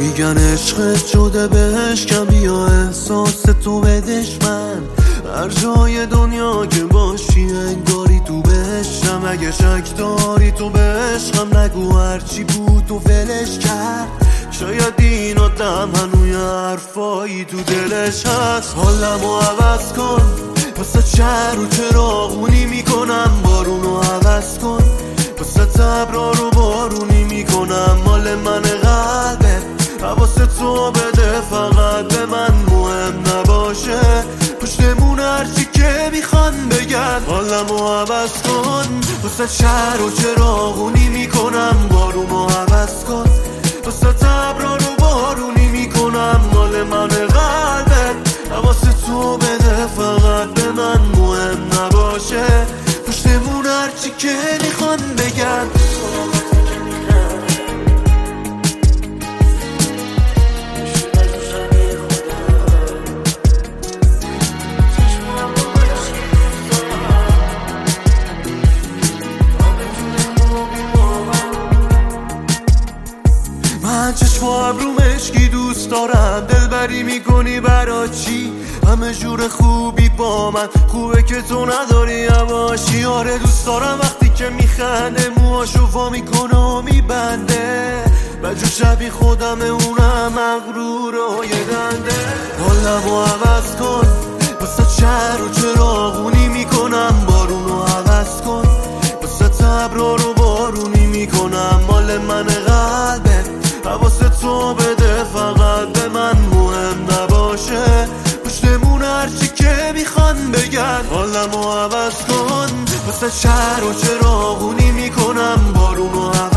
میگن عشقت شده بهشکم، بیا احساس تو بدش من. هر جای دنیا که باشی انگاری تو بهشتم. اگه شک داری تو به عشقم نگو هرچی بود تو ولش کرد. شاید این آدم هنوی حرفایی تو دلش هست. حالمو عوض کن واسه چر و چراغونی میکنم. بارونو عوض کن واسه تبرا رو بارونی میکنم. مال من قلبه حواست تو بده، فقط به من مهم نباشه. پشتمون هرچی که میخوان بگن. حالمو عوض کن واسه چر و چراغونی میکنم. بارونو عوض کن واسه تبرا رو بارونی میکنم. مال من قلبه حواست تو بده، فقط به من مهم نباشه. پشتمون هرچی که میخوان بگن. من چشم و ابروم عشقی دوست دارم. دلبری میکنی برا چی؟ همه جور خوبی با من خوبه که تو نداری هواشی. آره دوست دارم وقتی که میخنده موهاشو وا میکنه و میبنده. بجو شبی خودمه اونم مغرور و یه دنده. حالمو عوض کن واسه چر و چراغونی میکنم. بارونو عوض کن واسه تبرا رو بارونی میکنم. مال من قلبه حواست تو بده، فقط به من مهم نباشه. پشتمون هرچی که میخوان بگن. حالمو عوض کن واسه چر و چراغونی میکنم. بارونو